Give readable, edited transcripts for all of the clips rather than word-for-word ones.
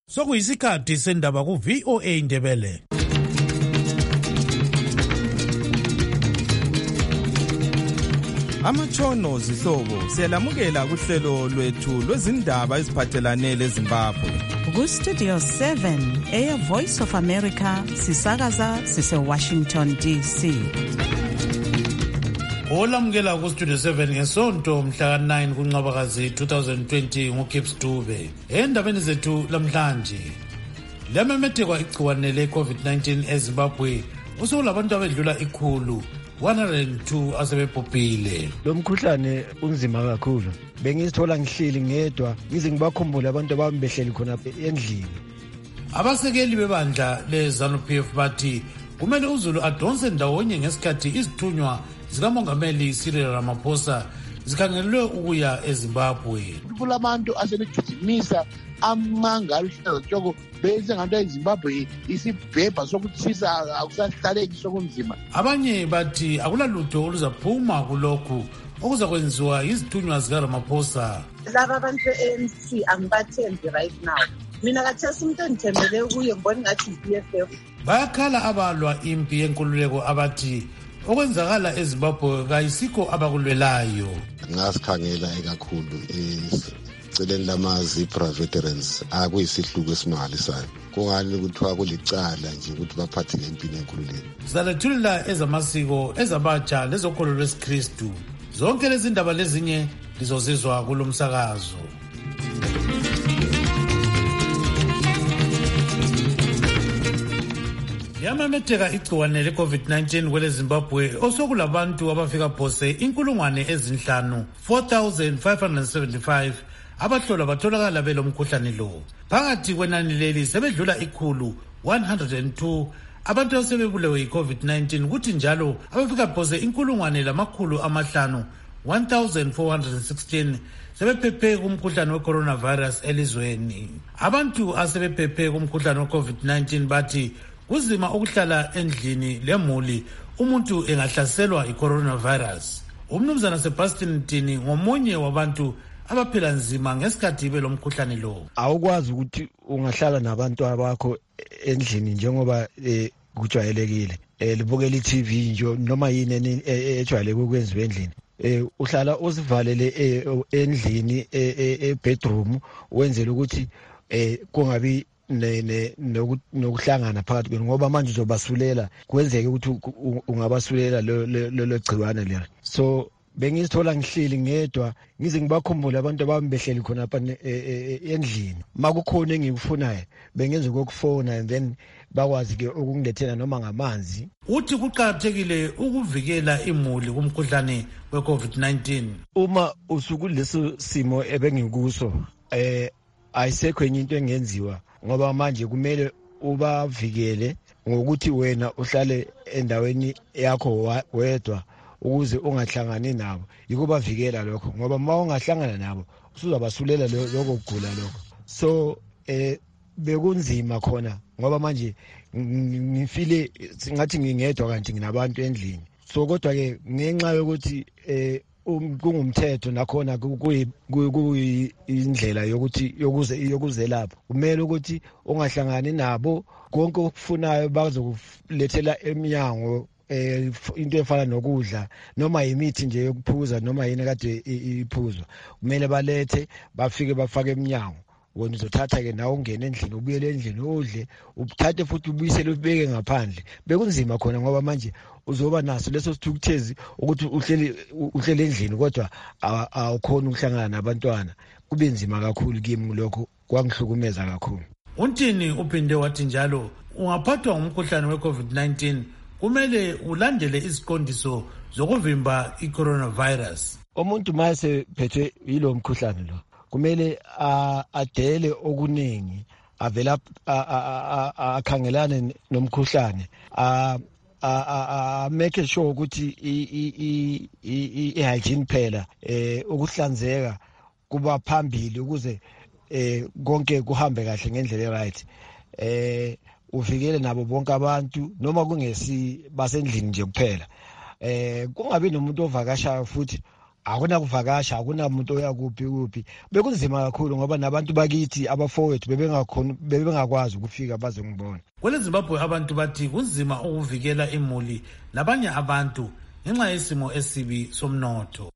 Sokuyisikhathi sendaba ku VOA Indebele. Amatshono zihlobo siyalamukela kuhlelo lwethu lwezindaba eziphathelane leZimbabwe. Ku-Studio 7 Air Voice of America sisakaza sise-Washington DC. Olamukela ku-Studio 7 ngesonto mhla ka-9 kuNcwabakazi 2020 nguKips Dube. Endabeni zethu lamhlanje, lamemethekwa igciwane le-COVID-19 eZimbabwe usekulabantu abedlula 102 asebebhubhile. Lo mkhuhlane unzima kakhulu. Bengizithola ngihleli ngedwa ngize ngibakhumbule abantu abami behleli khona endlini. Abasekeli bebandla le-ZANU-PF bathi kumele uZulu adonse ndawonye ngesikhathi izithunywa zikamongameli Cyril Ramaphosa zikhangelwe ukuya eZimbabwe. Kulabantu asebejuzimisa amanga aluhlaza tshoko bese nganto eZimbabwe isibhebha sokuthisa akusahlaleki sokunzima. Abanye bathi akulalutho oluzaphuma kulokhu okuzakwenziwa izithunywa zikaRamaphosa. Laba abantu be-ANC angibathembi right now. Mina kathesi umuntu endithembele kuye ngibona ngathi i-BFF. Bayakhala abalwa impi yenkululeko abathi okwenzakala eZimbabwe kayisikho abakulwelayo. Ngasikhangela kakhulu eceleni lama-Zebra veterans akuyisihluku esimali sayo. Kungani kuthiwa kulicala nje ukuthi baphathe ngempini yenkululeko. Sizalethulula ezamasiko, ezabatsha, lezokholo lwesikristu. Zonke lezi ndaba lezinye lizozizwa kulo msakazo. Yamemetheka igciwane le-COVID-19 kwele Zimbabwe osokulabantu abafika phose 5,000 4,575 abahlolwa batholakala belo mkhuhlane lo. Phakathi kwenani leli sebedlula 102 abantu asebebulewe yi-COVID-19 kuthi njalo abafika phose 500 1,416 sebephephe kumkhuhlane we-coronavirus elizweni. Abantu asebephephe kumkhuhlane we-COVID-19 bathi uzima ukuhlala endlini lemuli umuntu engahlaselwa i-coronavirus. Umnumzana Sebastian Mtini ngomunye wabantu abaphila nzima ngesikhathi belomkhuhlane lo. Awukwazi ukuthi ungahlala nabantu abakho endlini njengoba kujwayelekile. Libukela i-TV nje noma yini ejwayeleke ukwenziwa endlini. Uhlala uzivalele endlini e-bedroom wenzela ukuthi kungabi nokuhlangana phakathi kwenu ngoba manje uzobasulela kwenzeke ukuthi ungabasulela lo gciwane leli. So bengizithola ngihleli ngedwa ngize ngibakhumbule abantu abami behleli khona lapha endlini. Makukhona engikufunayo bengenza ukufona and then bakwazi ke ukungilethela noma ngamanzi. Uthi kuqhathekile ukuvikela imuli kumkhuhlane we-COVID-19. Uma usukuleso simo ebengikuso ayisekho enye into engenziwa ngoba manje kumele ubavikele ngokuthi wena uhlale endaweni yakho wedwa ukuze ungahlangani nabo. Yikubavikela lokho ngoba uma ungahlangana nabo usuzabasulela lokho kugula lokho. So bekunzima khona ngoba manje ngifile singathi ngingedwa kanti nginabantu endlini. So kodwa ke ngenxa yokuthi kungumthetho nakhona kuyindlela yokuthi yokuzelapha kumele ukuthi ungahlangani nabo. Konke okufunayo bazokulethela eminyango into efana nokudla noma imithi nje yokuphuza noma yini kade iphuzwa kumele balethe bafike bafake eminyango. Wena uzothatha ke nawe ungene endlini ubuyele endlini udle uthathe futhi ubuyisele ubeke ngaphandle. Bekunzima khona ngoba manje uzoba naso leso sithukuthezi ukuthi uhlele endlini kodwa awukhona ukuhlangana nabantwana. Kube nzima kakhulu kimi lokho kwangihlukumeza kakhulu. Untini uphinde wathi njalo ungaphathwa ngumkhuhlane we-COVID-19 kumele ulandele iziqondiso zokuvimba i-coronavirus. Umuntu mase phethwe yilo mkhuhlane lo kumele adele okuningi avela akhangelane nomkhuhlane make sure ukuthi i-hygiene phela ukuhlanzeka kuba phambili ukuze konke kuhambe kahle ngendlela right. Uvikele nabo bonke abantu noma kungesi basendlini nje kuphela. Kungabi nomuntu ovakashayo futhi akunakuvakasha, akunamuntu oyakuphi. Bekunzima kakhulu ngoba nabantu bakithi abafowethu bebengakwazi ukufika baze ngibona. KweleZimbabwe abantu bathi kunzima ukuvikela imuli labanye abantu ngenxa yesimo esibi somnotho.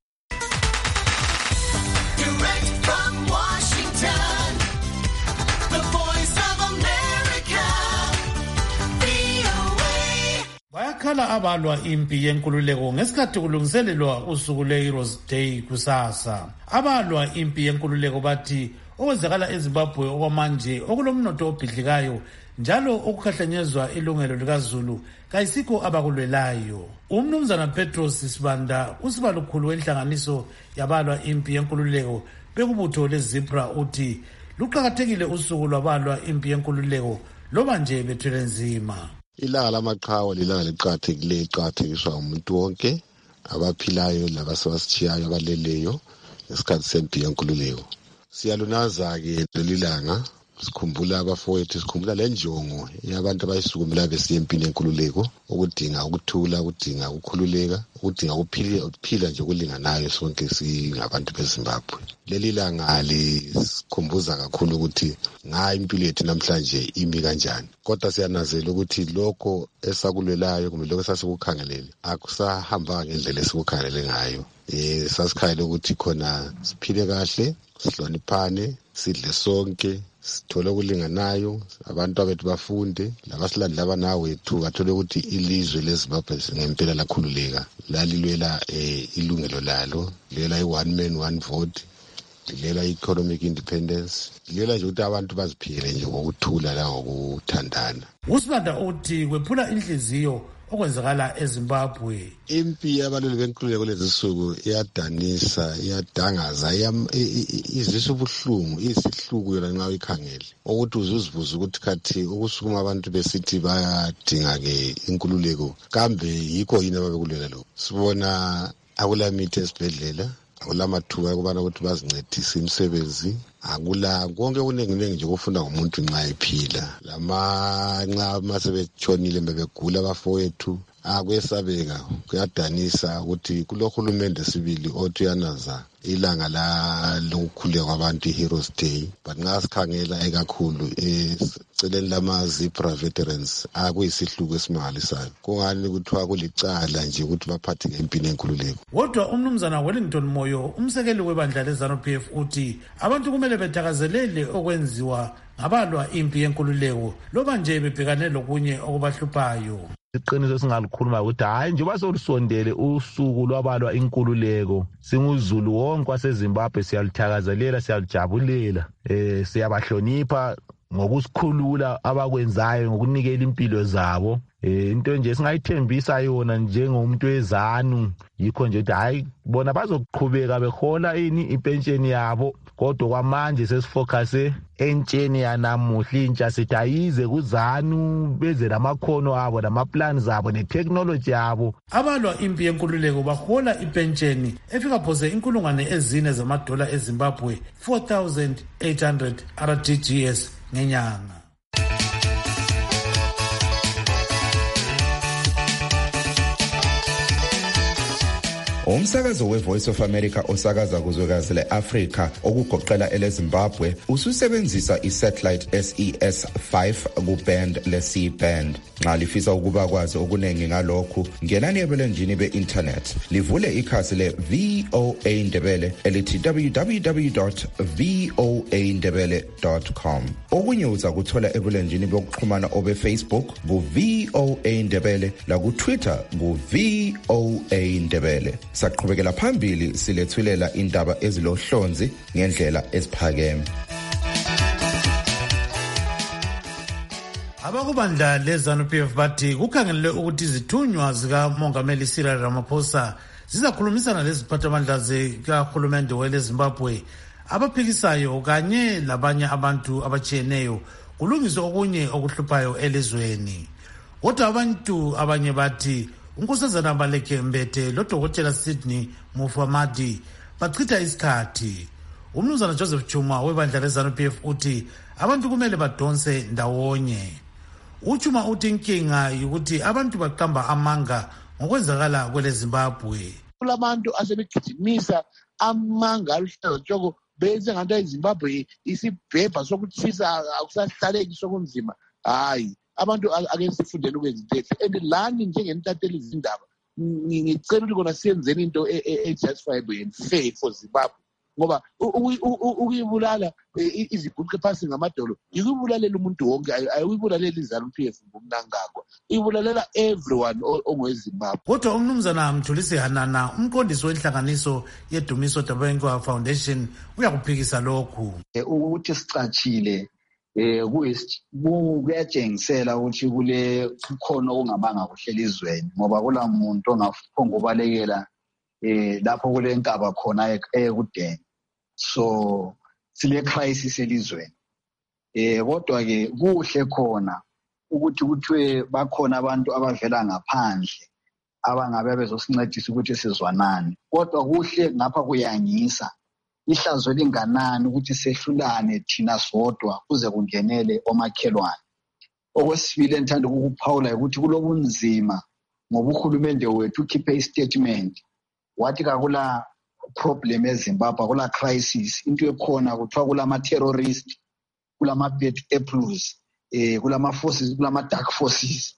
Bayakhala abalwa impi yenkululeko ngesikhathi kulungiselelwa usuku lwe-Heroes Day kusasa. Abalwa impi yenkululeko bathi okwenzakala eZimbabwe okwamanje okulomnotho obhidlikayo njalo okukhahlanyezwa ilungelo likaZulu kayisikho abakulwelayo. Umnumzana Petros Sibanda, usibalukhulu wenhlanganiso yabalwa impi yenkululeko bekubutho leZipra, uthi luqakathekile usuku lwabalwa impi yenkululeko loba nje bethwele nzima. Ilanga lamaqhawe lilanga liqakathekileyo, liqakathekiswa umuntu wonke abaphilayo labasebasitshiyayo abaleleyo ngesikhathi sempi yenkululeko. Siyalunaza-ke leli langa, sikhumbula abafowethu, sikhumbula le njongo yabantu abayisukumela besiya empini yenkululeko, ukudinga ukuthula, ukudinga ukukhululeka, ukudinga ukuphila nje okulinganayo sonke singabantu beZimbabwe. Leli langa lisikhumbuza kakhulu ukuthi ngayo impilo yethu namhlanje imi kanjani. Kodwa siyanazela ukuthi lokho esakulwelayo kumbe lokho esasikukhangelele akusahambanga ngendlela esikukhangelele ngayo. Sasikhalela ukuthi khona siphile kahle, sihloniphane, sidle sonke, sithole ukulinganayo, abantu abethu bafunde, labasilandela abanawethu bathole ukuthi ilizwe leZimbabwe ngempela lakhululeka, lalilwela ilungelo lalo, lilela i-one man one vote, lilela i-economic independence, lilela nje ukuthi abantu baziphile nje ngokuthula langokuthandana. Usibanda uthi kwephula inhliziyo okwenzakala eZimbabwe. Impi yabalweli benkululeko lezisuku iyadanisa, iyadangaza, izisa ubuhlungu, isihluku yona nxa uyikhangele. Ukuthi uzuzibuza ukuthi khathi ukusukuma abantu besithi bayadinga-ke inkululeko, kambe yikho yini ababekulwela lokho? Sibona akulamithi esibhedlela, akulamathuba ukubana ukuthi bazincedise imisebenzi, akula konke kunenginengi nje kufunda ngomuntu nxa ephila. Nxa masebetshonile bebegula abafowethu, kuyesabeka, kuyadanisa ukuthi kulohulumende sibili othi uyanaza ilanga lokukhululeka kwabantu, i-Heroes Day. But nxa sikhangela ekakhulu eceleni lama-Zipra veterans kuyisihluku esimangalisayo. Kungani kuthiwa kulicala nje ukuthi baphatheke empini yenkululeko. Kodwa umnumzana Wellington Moyo, umsekeli webandla leZANU-PF, uthi abantu kumele bethakazelele okwenziwa ngabalwa impi yenkululeko loba nje bebhekane lokunye okubahluphayo. Iqiniso singalikhuluma ukuthi hayi njengoba solusondele usuku lwabalwa inkululeko, singuzulu wonke waseZimbabwe siyalithakazelela, siyalujabulela, siyabahlonipha ngokusikhulula abakwenzayo, ngokunikela impilo zabo. Into nje singayithembisa yona njengomuntu weZANU yikho nje ukuthi hayi bona bazoqhubeka behola ipensheni yabo, kodwa kwamanje sesifocuse entsheni yanamuhla intsha sithi ayize kuZANU beze lamakhono abo namaplans abo netechnology yabo. Abalwa impi yenkululeko bahola ipensheni efika phose $4,000 zamadola eZimbabwe, 4,800 RTGS ngenyanga. Umsakazo weVoice of America osakaza kuzwekazi leAfrika okugoqela eleZimbabwe ususebenzisa isatellite SES-5 kuband le-C-band. Nxa lifisa ukuba kwazi okunengi ngalokhu, ngenani ebulenjini be-internet, livule ikhasi le-VOA Ndebele elithi www.voandebele.com. Okunye uza kuthola ebulenjini bokuxhumana obe-Facebook ku-VOA Ndebele, laku-Twitter ku-VOA Ndebele. Saqhubekela phambili silethulela indaba ezilohlonzi ngendlela eziphakeme. Abakubandla leZANU-PF bathi kukhangelelwe ukuthi izithunywa zikaMongameli Cyril Ramaphosa zizakhulumisana leziphathamandla zikahulumende weleZimbabwe abaphikisayo kanye labanye abantu abatshiyeneyo kulungiswe okunye okuhluphayo elizweni. Kodwa abantu abanye bathi uNkosazana Baleke Mbete loDokotela Sydney Mufamadi bachitha isikhathi. Umnumzana Joseph Chuma webandla leZANU-PF uthi abantu kumele badonse ndawonye. Uchuma uthi inkinga ukuthi abantu baqamba amanga ngokwenzakala kweleZimbabwe. kulabantu asebegijimisa amanga aluhlaza tshoko benze nganto eZimbabwe isibhebha sokutshisa akusahlaleki sokunzima. Hayi, abantu ake sifundele ukwenza into and lani njengentatheli zindaba ngicela ukuthi kona siyenzeni into justifiable and fair for Zimbabwe, ngoba ukuyibulala iziguqe phasi ngamadolo ikubulalela umuntu wonke, ayikubulalela iZANU-PF ngomnangagwa, ibulalela everyone ongoweZimbabwe. Kodwa umnumzana Mthulisi Hanana, umqondisi wenhlanganiso yeDumiso Dabengwa Foundation, uyakuphikisa lokhu. Ukuthi sicatshile kuyatshengisela ukuthi kukhona okungamanga kuhle elizweni, ngoba kula muntu ongaphonga ubalekela lapho kule nkaba khona ekudeni. So sile crisis elizweni. Kodwa-ke kuhle khona ukuthi kuthiwe bakhona abantu abavela ngaphandle abangabe bezosincedisa ukuthi sizwanane. Kodwa kuhle ngapha kuyangisa ihlazo linganani ukuthi sehlulane thina sodwa kuze kungenele omakhelwane. Okwesibili enthanda ukukuphawula ukuthi kulobunzima ngoba uhulumende wethu ukhiphe istatement wathi kakula problem eZimbabwe, kula crisis, into ekhona kuthiwa kulama-terrorist, kulama-bad apples, kulama-forces, kulama-dark forces.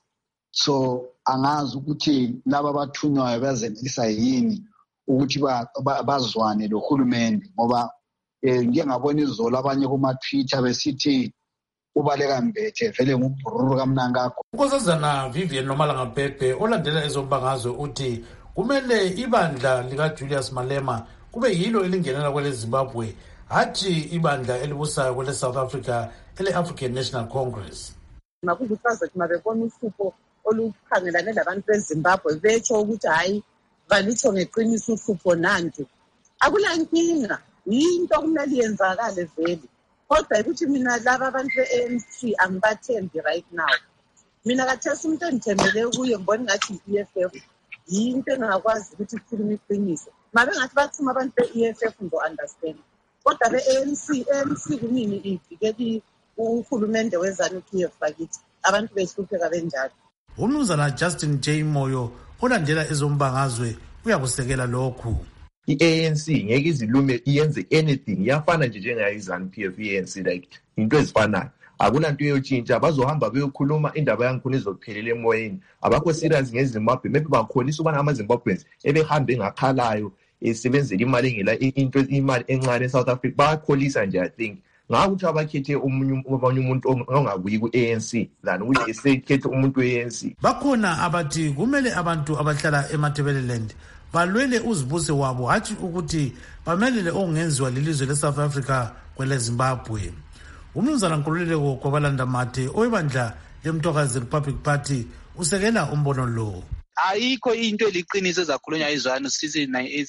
So angazi ukuthi laba abathunywayo bazenelisa yini ukuthi bazwane lo hulumende, ngoba ngike ngabona izolo abanye kuma-Twitter besithi ubaleka Mbethe vele ngubhururu kamnangagwa. Unkosazana Vivian Nomalanga-Bhebhe olandela ezombangazwe uthi kumele ibandla likaJulius Malema kube yilo elingenela kwele Zimbabwe, hathi ibandla elibusayo kwele South Africa ele-African National Congress. Makubusaza kuthi mabebona uhlupho olukhangelane labantu beZimbabwe betsho ukuthi hayi balitsho ngeqiniso uhlupho nanti. Akulankinga, yinto okumele yenzakale vele. Kodwa ukuthi mina laba abantu be-ANC angibathembi right now. Mina kathesi umuntu endithembele kuye ngibona ngathi i-EFF yinto engakwazi ukuthi ikhulume iqiniso. Mabe ngathi bathuma abantu be-EFF ndo-understand. Kodwa be-ANC kunini ivikeli uhulumende weZANU-PF bakithi abantu behlupheka benjalo. Umnumzana Justin J. Moyo olandela ezombangazwe uyakusekela lokhu. I-ANC ngeke izilume iyenze anything, yafana nje njengayo iZANU-PF i-ANC, like into ezifanayo. Akulanto eyotshintsha, bazohamba beyokhuluma indaba yangikhona izophelela emoyeni. Abakho serious ngeZimbabwe, maybe bakholisa ukubana amaZimbabweans ebehambe ngakhalayo esebenzela imali engela imali encane eSouth Africa, bayakholisa nje. I think ngakuthi abakhethe abanye umuntu ongabuyi ku-ANC than ukuthi esekhethe umuntu we-ANC. Bakhona abathi kumele abantu abahlala eMatabeleland balwele uzibuse wabo, hathi ukuthi bamelele okungenziwa lilizwe leSouth Africa kwele Zimbabwe. Umnumzana Nkululeko Kwabalanda Mathe oyibandla leMthokazi Republic Party usekela umbono lo. Ayikho into eliqiniso ezakhulunywa izwano since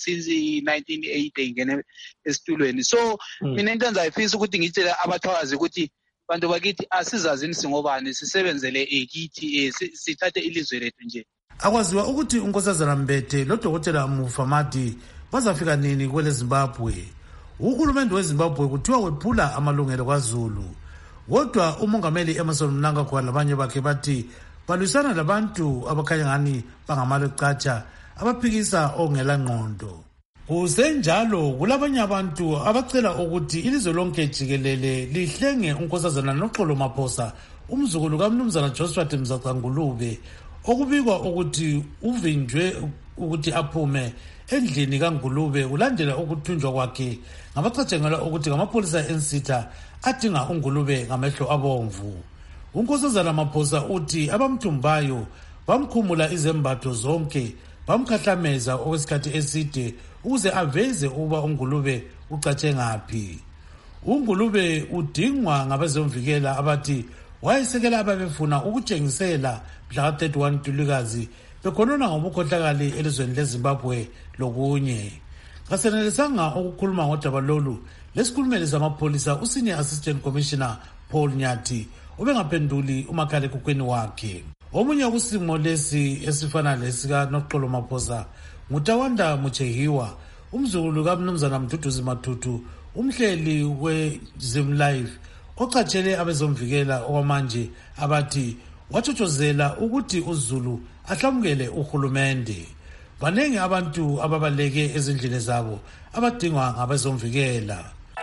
1980 ingene esitulweni. So mina into engizayifisa ukuthi ngitshele abathokazi ukuthi bantu bakithi asizazini singobani, sisebenzele ekithi, sithathe ilizwe lethu nje. Akwaziwa ukuthi unkosazana Mbethe loDokotela Mufamadi bazafika nini kwele Zimbabwe. Uhulumende weZimbabwe kuthiwa wephula amalungelo kwaZulu. Kodwa umongameli Emmerson Mnangagwa labanye bakhe bathi balwisana labantu abakhanya ngani bangamaleqatsha abaphikisa ongela ngqondo. Kusenjalo kulabanye abantu abacela ukuthi ilizwe lonke jikelele lihlenge unkosazana noXolo Maphosa, umzukulu kaMnumzana Josphat Mzacangulube, okubikwa ukuthi uvinjwe ukuthi aphume endlini kaNgulube kulandela ukuthunjwa kwakhe ngabacatshangelwa ukuthi ngamapolisa ensitha adinga uNgulube ngamehlo abomvu. Unkosazana Maphosa uthi abamthumbayo bamkhumula izembatho zonke, bamkhahlameza okwesikhathi eside ukuze aveze ukuba uNgulube ucatshe ngaphi. uNgulube udingwa ngabezomvikela abathi wayesekela ababefuna ukutshengisela mhla ka-31 Ntulikazi bekhonona ngobukhohlakali elizweni leZimbabwe lokunye. Kasenelisanga ukukhuluma ngodaba lolu lesikhulumeli zamapholisa uSenior Assistant Commissioner Paul Nyathi ubengaphenduli umakhalekhukhwini wakhe. Omunye kusimo lesi esifana lesika noXolo Maphosa nguTawanda Muchehiwa, umzukulu kaMnumzana Mduduzi Matutu, umhleli weZim Live ocatshele abezomvikela okwamanje abathi wathothozela ukuthi uZulu ahlamukele uhulumende. Baningi abantu ababaleke ezindlini zabo abadingwa ngabezomvikela.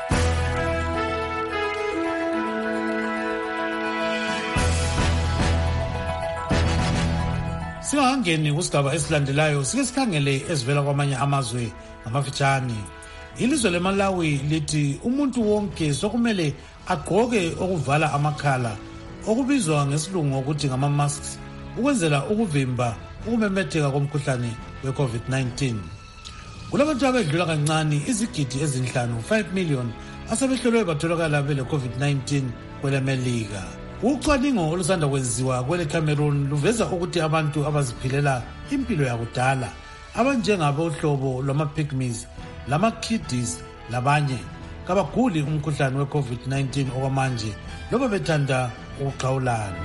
Singangeni kusigaba esilandelayo sike sikhangele ezivela kwamanye amazwe ngamafitshane. Ilizwe leMalawi lithi umuntu wonke sokumele agqoke okuvala amakhala okubizwa ngesilungu ukuthi ngama-masks ukwenzela ukuvimba ukumemetheka komkhuhlane we-COVID-19. Kulabantu abedlula kancane izigidi ezinhlanu 5 million asebehlolwe batholakala bele-COVID-19 kwelemelika. Ucwaningo olusanda kwenziwa kwele Cameroon luveza ukuthi abantu abaziphilela impilo yakudala abanjengabohlobo lwama-pygmies, lama-kiddies labanye kabaguli umkhuhlane we-COVID-19 okwamanje loba bethanda ukuxhawulana.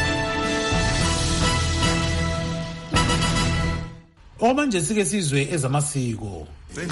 Okwamanje sike sizwe ezamasiko.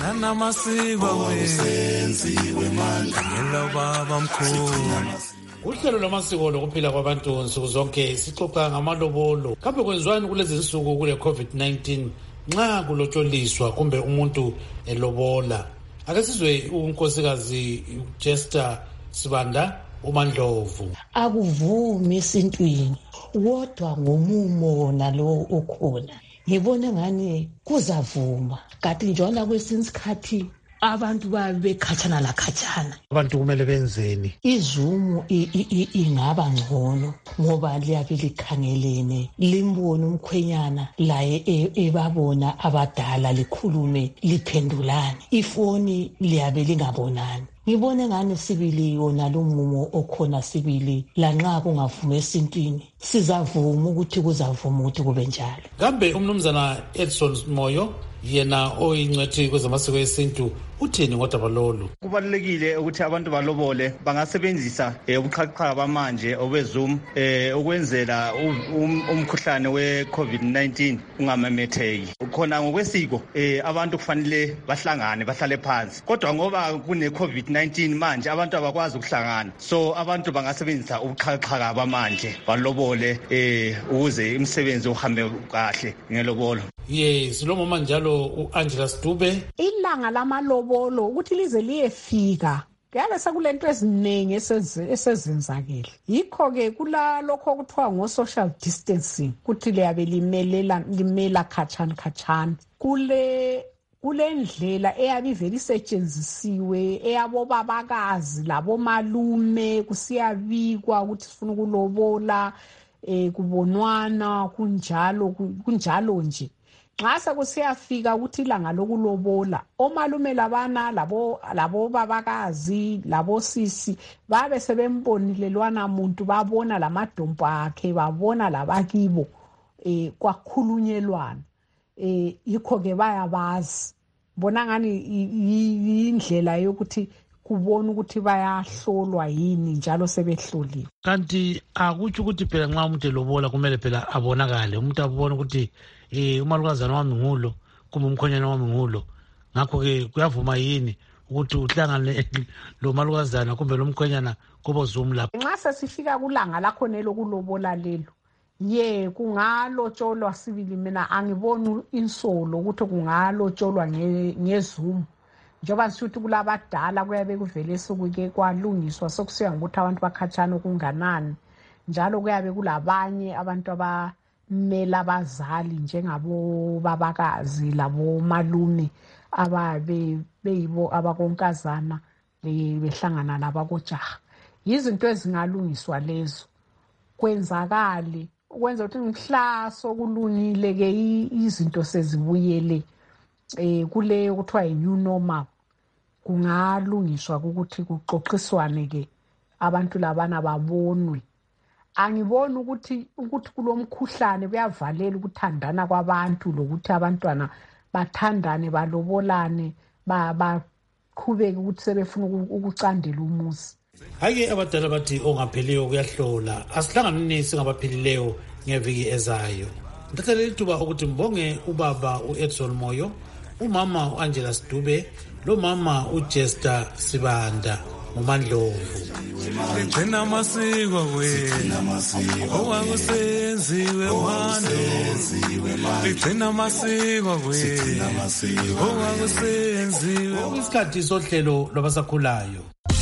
Uhlelo lwamasiko lokuphila kwabantu nsuku zonke sixoxa ngamalobolo. Kambe kwenziwani kulezi nsuku kule COVID-19 nxa kulotsholiswa kumbe umuntu elobola? Ake sizwe unkosikazi Jester Sibanda uMandlovu. Akuvumi esintwini kodwa ngomumo nalo okhona. Ngibona ngani kuzavuma. Kanti njalo kwesinye isikhathi abantu babekhatshana la khatshana. Abantu kumele benzeni? Izumu ingaba ngcono ngoba liyabe likhangelene limbone umkhwenyana laye ebabona abadala likhulume liphendulane. Ifoni liyabe lingabonani. Ngibone ngani sibili yona lo mumo okhona sibili lanxa kungavuma esintwini sizavuma ukuthi kuzavuma ukuthi kube njalo. Kambe umnumzana Edson Moyo yena oyingcwethi kwezamasiko esintu uthini ngodaba lolu? Kubalulekile ukuthi abantu balobole bangasebenzisa ubuxhakaxhaka bamanje obeZoom ukwenzela umkhuhlane we-COVID-19 ungamemetheki. Khona ngokwesiko abantu kufanele bahlangane bahlale phansi. Kodwa ngoba kune-COVID-19 manje abantu abakwazi ukuhlangana. So abantu bangasebenzisa ubuxhakaxhaka bamanje balobole ukuze umsebenzi uhambe kahle ngelobolo. Yes, lo mama njalo uAngela Stube. Ilanga lamalobolo ukuthi lize liyefika kuyale sekulento eziningi esezenzakele. Yikho ke kulalokho okuthiwa ngo-social distancing ukuthi liyabe limela khatshana. Kule ndlela eyabe ivele isetshenzisiwe eyabobabakazi labomalume kusiyabikwa ukuthi sifuna ukulobola kubonwana kunjalo nje. Nxa sekusiyafika ukuthi ilanga lokulobola omalume labana labo babakazi labo sisi babe sebembonile lwana muntu babona lamadumpu akhe babona labakibo kwakhulunyelwana yikho ke bayabazi bona ngani indlela yokuthi kubona ukuthi bayahlolwa yini njalo sebehloliwe. Kanti akutsho ukuthi phela nxa umuntu elobola kumele phela abonakale umuntu abone ukuthi umalukazana wami ngulo kumbe umkhonyana wami ngulo. Ngakho-ke kuyavuma yini ukuthi uhlangane lo malukazana kumbe lo mkhonyana kubo Zoom lapho? Nxa sesifika kulanga lakhona lokulobola lelo kungalotsholwa sibili. Mina angiboni insolo ukuthi kungalotsholwa ngeZoom njengoba sisithi kulabadala kuyabe kuvele sokuke kwalungiswa sokusiya ngokuthi abantu bakhatshana okunganani njalo kuyabe kulabanye abantu abamela abazali njengabo babakazi labo malume ababe beyibo abakonkazana behlangana labakojaha. Izinto ezingalungiswa lezo kwenzakale ukwenza ukuthi mhlaso kulungile ke izinto sezibuyele kuleyo kuthiwa yi-new normal. Kungalungiswa ukuthi kuxoxiswane ke abantu labana babonwe. Angiboni ukuthi kulomkhuhlane kuyavalela ukuthandana kwabantu lokuthi abantwana bathandane balobolane baqhubeke ukuthi sebefuna ukucandela umuzi. Hake abadala bathi ongapheliyo kuyahlola. Asihlanganeni singabaphilileyo ngeviki ezayo. Ndathalela ithuba ukuthi mbonge ubaba uEdson Moyo, umama uAngela Stube, lo mama uJester Sibanda. nguMandlovu. Ligcina amasiko wethu okwakusenziwe manje, ligcina amasiko wethu okwakusenziwe. Isikhathi sohlelo lwabasakhulayo.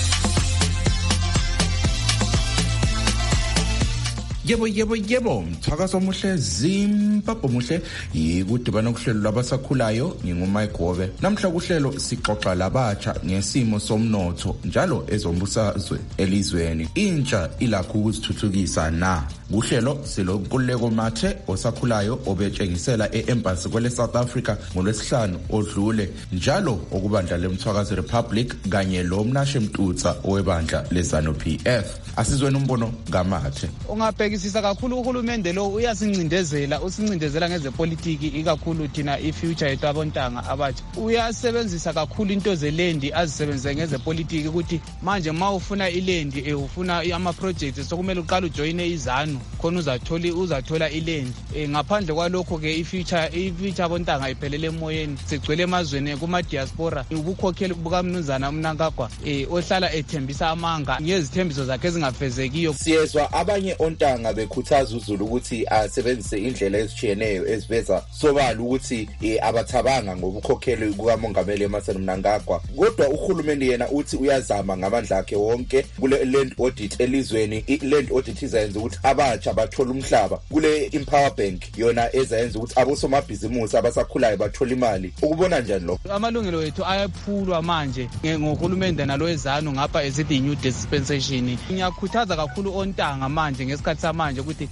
Yebo mthakazo omuhle Zimbabwe muhle yikudibana kuhlelo labasakhulayo ngingumike Gobe. Namhla kuhlelo sixoxa labatsha ngesimo somnotho njalo ezombusazwe elizweni. Intsha ilakho ukuzithuthukisa na. Kuhlelo silonkululeko Mathe osakhulayo obetshengisela eembassy kwele South Africa ngoLwesihlanu odlule njalo okubandla leMthwakazi Republic kanye lo Mnashe Mtutsa owebandla leZanu PF. Asizweni umbono kaMathe. Ungabhekisisa kakhulu uhulumende lo uyasincindezela, usincindezela ngezepolitiki ikakhulu thina ifuture yethu abontanga abatsha. Uyasebenzisa kakhulu into zelendi azisebenzise ngezepolitiki ukuthi manje mawufuna ilendi ufuna ama projects sokumele uqala ujoine iZanu khona uzathola ilendi. Ngaphandle kwalokho ke ifuture abontanga iphelele emoyeni. Sigcwele emazweni kuma diaspora. Ubukhokheli bukaMnumzana Mnangagwa ohlala ethembisa amanga ngezithembiso zakhe ezingafezekiyo. Siyezwa abanye ontanga bekhuthaza uZulu ukuthi asebenzise indlela ezitshiyeneyo eziveza sobala ukuthi abathabanga ngobukhokheli kukaMongameli Emmerson Mnangagwa. Kodwa uhulumeni yena uthi uyazama ngamandla akhe wonke kule land audit elizweni. Land audit izayenza ukuthi abatsha bathola umhlaba kule Empower Bank yona ezayenza ukuthi abosomabhizimusi abasakhulayo bathola imali. Ukubona njani lo? Amalungelo ethu ayaphulwa manje ngohulumende nalo eZanu ngapha esithi new dispensation. Ngiyakhuthaza kakhulu ontanga manje ngesikhathi samanje ukuthi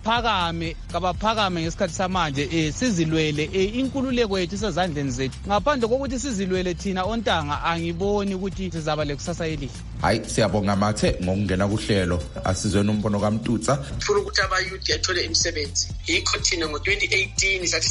kabaphakame ngesikhathi samanje sizilwele inkululeko yethu isezandleni zethu. Ngaphandle kokuthi sizilwele thina ontanga angiboni ukuthi sizaba lekusasa elihle. Hayi siyabonga Mathe ngokungena kuhlelo. Asizweni umbono kaMtutsa. Ufuna ukuthi abayouth yathole imisebenzi. Yikho thina ngo2018 sathi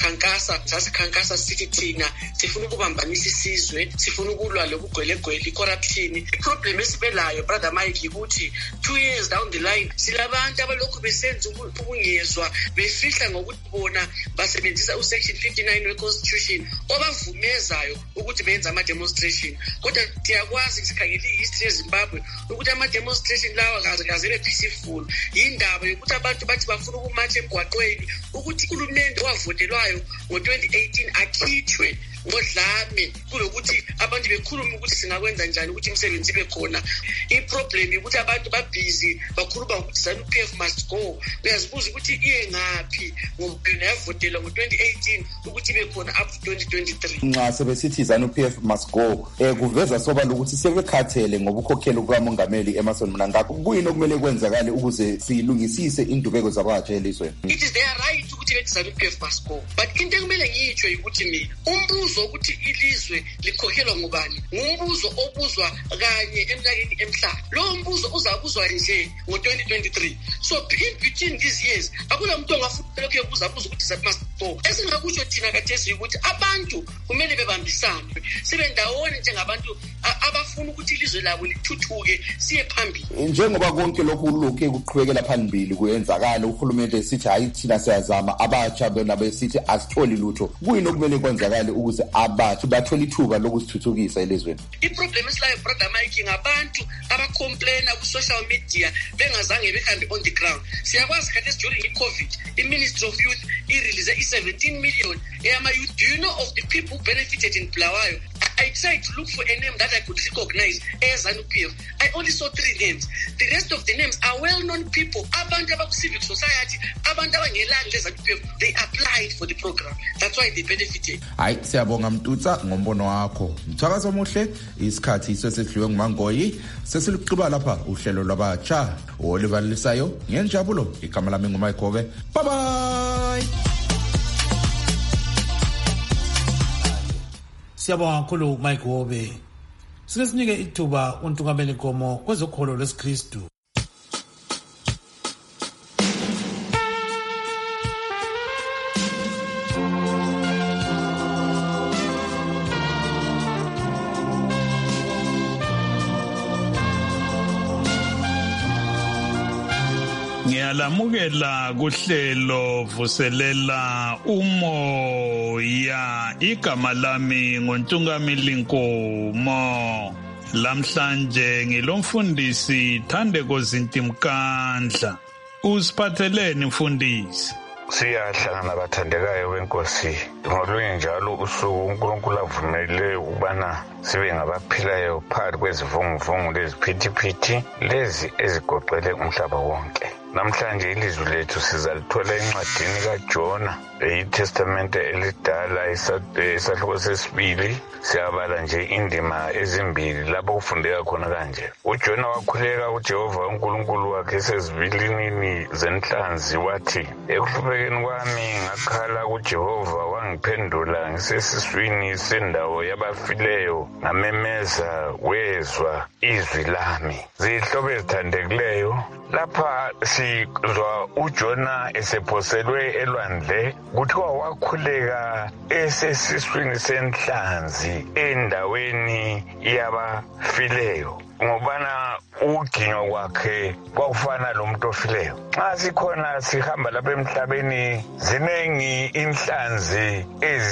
sikhankasa sithi thina sifuna ukubambanisa isizwe, sifuna ukulwa lokugwelegwele icorruption. Iproblem esibelayo brother Mike ukuthi 2 years down the line silabantu abalokhu besenza ukungezwa befihla ngokuthi bona basebenzisa usection 59 weconstitution obavumezayo ukuthi benze ama demonstration. Kodwa siyakwazi sikhangele ihistory yeZimbabwe ukuthi ama demonstration lawa kaze peaceful. Indaba yokuthi abantu bathi bafuna ukumatha emgwaqweni ukuthi uhulumende wavotelwayo ngo2018 akhithwe ngodlame kulokuthi abantu bekhuluma ukuthi singakwenza njani ukuthi imisebenzi ibe khona. Iproblem ukuthi abantu babhizi bakhuluma ukuthi ZANU PF must go. Uyazibuza ukuthi iye ngaphi ngoba yavotelwa ngo2018 ukuthi ibe khona up to 2023. Nxa sebesithi ZANU PF must go kuveza sobala ukuthi sebekhathele ngobukhokheli kukaMongameli Emmerson Mnangagwa. Kuyini okumele kwenzakale ukuze silungisise indubeko zabatsha elizweni? It is their right ukuthi bethi ZANU PF must go, but into ekumele ngiyitsho ukuthi mina umbuzo ukuthi ilizwe likhokhelwa ngubani ngumbuzo obuzwa kanye eminyakeni emhlaba. Lo mbuzo uzabuzwa nje ngo2023. So in between these years akula muntu ongafuna lokho yokubuza ukuthi ZANU must go. Esingakusho thina kathesi ukuthi abantu kumele bebambisane sibe ndawone njengabantu abafuna ukuthi ilizwe labo lithuthuke siye phambili. Njengoba konke lokhu kuqhubekela phambili kuyenzakala uhulumende esithi hayi thina siyazama abatsha bona besithi asitholi lutho. Kuyini okumele kwenzakale ukuze abatsha bathola ithuba lokuzithuthukisa elizweni? Iproblem esilayo brother Mike ngabantu abacomplaina ku social media bengazange behambe on the ground. Siyakwazi khathesi during iCovid iMinistry of Youth irelease 17 million eyama youth. Do you know of the people who benefited in Bulawayo? I tried to look for a name that I could recognize as ZANU PF. I only saw 3 names. The rest of the names are well-known people. Abantu abaku civil society, abantu abangelanga leZANU PF, they applied for the program. That's why they benefited. Hayi siyabonga Mtutsa ngombono wakho. Mthakazo omuhle isikhathi sesidliwe nguMangoyi sesiluqhiba lapha uhlelo lwabatsha olivalisayo ngenjabulo. Igama lami nguMike Gobe. Bye bye. Siyabonga kakhulu Mike Gobe. Sike sinike ithuba uNtungameli Nkomo kwezokholo lwesiKristu. Ngiyalamukela kuhlelo vuselela umoya. Igama lami nguNtungameli Nkomo. Lamhlanje ngilomfundisi Thandeko Zintimkandla. Usiphatheleni mfundisi? Siyahlangana bathandekayo wenkosi ngolunye njalo usuku uNkulunkulu avumele ukubana sibe ngabaphilayo phakathi kwezivunguvungu leziphithiphithi lezi ezigoqele umhlaba wonke. Namhlanje ilizwi lethu sizalithola encwadini kaJona eTestamente elidala isahluko sesibili. Siyabala nje indima ezimbili lapho kufundeka khona kanje. UJona wakhuleka uJehova uNkulunkulu wakhe sezivilinini zenhlanzi wathi, ekuhluphekeni kwami ngakhala kuJehova wangiphendula ngisesiswini sendawo yabafileyo ngamemeza wezwa izwi lami. Zihlobo ezithandekileyo, lapha sizwa uJona esephoselwe elwandle kuthiwa wakhuleka esesiswini senhlanzi endaweni yabafileyo ngobana uginywa kwakhe kwakufana lomuntu ofileyo. Xa sikhona sihamba lapha emhlabeni zinengi inhlanzi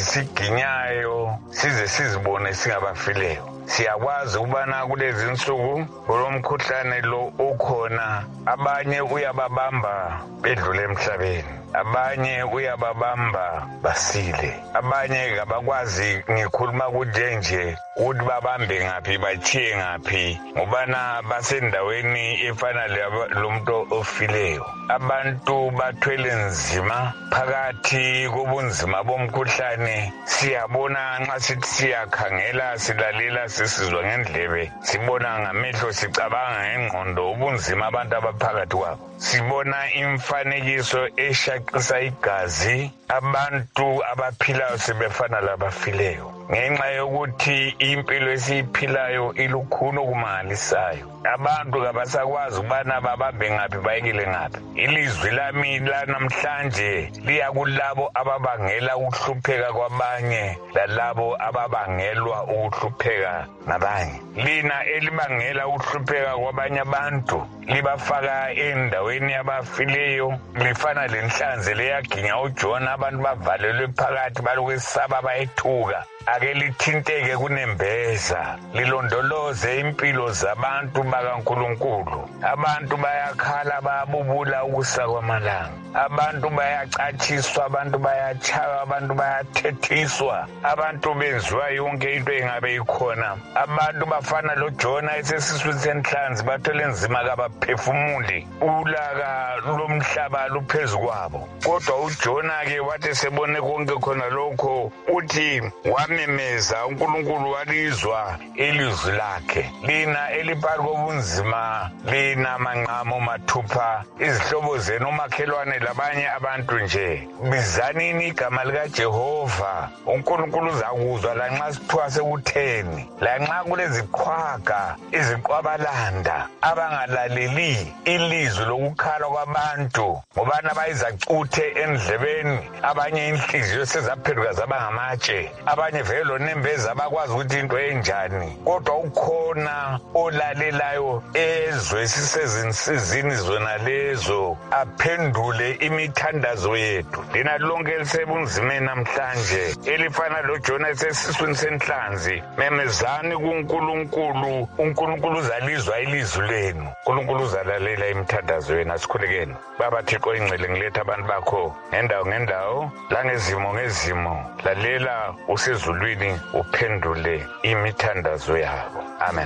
ezisiginyayo size sizibone singabafileyo. Siyakwazi ukubana kulezi insuku kulomkhuhlane lo okhona, abanye uyababamba bedlule emhlabeni, abanye uyababamba basile, abanye kabakwazi ngikhuluma kunjenje ukuthi babambe ngaphi bachiye ngaphi ngobana basendaweni efana lomuntu ofileyo. Abantu bathwele nzima phakathi kobunzima bomkhuhlane. Siyabona nxa sithi siyakhangela, silalela, sisizwa ngendlebe, sibona ngamehlo, sicabanga ngengqondo ubunzima abantu abaphakathi kwabo. Sibona imfanekiso eshaqisa igazi, abantu abaphilayo sebefana labafileyo ngenxa yokuthi impilo esiyiphilayo ilukhuni okumangalisayo. Abantu kabasakwazi ukubana babambe ngaphi bayekele ngaphi. Ilizwi lami lanamhlanje liya kulabo ababangela ukuhlupheka kwabanye lalabo ababangelwa ukuhlupheka nabanye. Lina elibangela ukuhlupheka kwabanye abantu libafaka endaweni yabafileyo, lifana lenhlanzi leyaginya uJona, abantu bavalelwe phakathi balokwesaba bayethuka. Ake lithinteke kunembeza, lilondoloze impilo zabantu bakaNkulunkulu. Abantu bayakhala, bayabubula ukusa kwamalanga. Abantu bayacatshiswa, abantu bayachaywa, abantu bayathethiswa, abantu benziwa yonke into engabe ikhona. Abantu bafana loJona esesiswini senhlanzi, bathwele nzima kabaphefumuli, ulaka lomhlaba luphezu kwabo. Kodwa uJona-ke wathi sebone konke khona lokho, uthi wamemeza, uNkulunkulu walizwa ilizwi lakhe. Lina eliphakathi kobunzima, lina manqamo mathupha, izihlobo zenu, umakhelwane labanye abantu nje, bizanini igama likaJehova. uNkulunkulu uzakuzwa lanxa sithiwa sekutheni, lanxa kuleziqhwaga, iziqwabalanda abangalaleli ilizwi lokukhala kwabantu ngobana bayizacuthe endlebeni, abanye inhliziyo sezaphenduka zaba ngamatshe, abanye vele nembeza bakwazi ukuthi into enjani. Kodwa ukhona olalelayo ezwe sisezinsizini zona lezo, aphendule imithandazo yethu. Lina lonke elisebunzimeni namhlanje elifana loJona esesiswini senhlanzi, memezani kuNkulunkulu. uNkulunkulu uzalizwa ilizwi lenu, uNkulunkulu uzalalela imithandazo yenu. Asikhulekeni. Baba Thixo ingcele, ngiletha abantu bakho ngendawo ngendawo langezimo ngezimo, lalela usezulwini uphendule imithandazo yabo. Amen.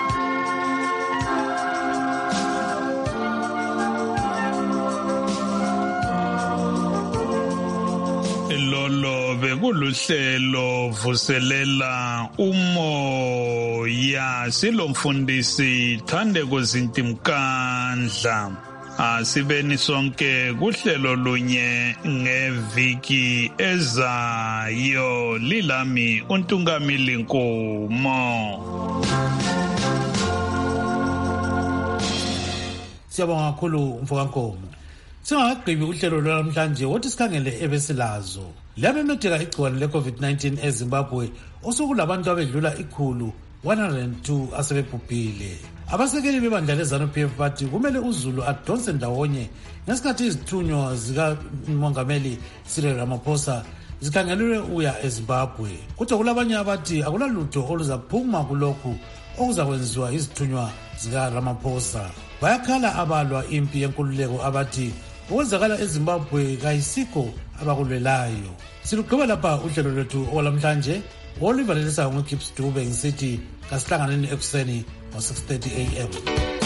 Lolo bekuluhlelo vuselela umoya, silomfundisi Thandeko Zintimkandla. Asibeni sonke kuhlelo lunye ngeviki ezayo. Lilami uNtungamili Nkomo. Siyabonga kakhulu mfoka Nkomo. Singakagqibi uhlelo lwanamhlanje wothi sikhangele ebesilazo. Liyamemetheka igciwane le-COVID-19 eZimbabwe, osokulabantu abedlula 102 asebebhubhile. Abasekeli bebandla leZANU-PF bathi kumele uZulu adonse ndawonye ngesikhathi izithunywa zikamongameli Cyril Ramaphosa zikhangelelwe uya eZimbabwe. Kodwa kulabanye abathi akulalutho oluzaphuma kulokhu okuzakwenziwa izithunywa zikaRamaphosa. Bayakhala abalwa impi yenkululeko abathi okwenzakala eZimbabwe kayisikho abakulwelayo. Silugqiba lapha uhlelo lwethu olamhlanje olivalelisa ngoKips Dube ngisithi kasihlanganeni ekuseni ngo 6:30 AM.